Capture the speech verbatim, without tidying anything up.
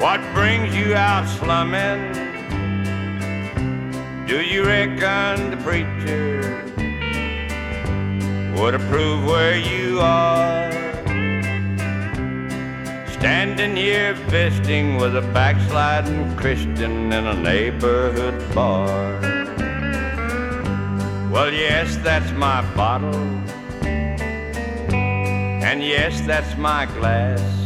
What brings you out slumming? Do you reckon the preacher would approve where you are? Standing here visiting with a backsliding Christian in a neighborhood bar. Well, yes, that's my bottle, and yes, that's my glass.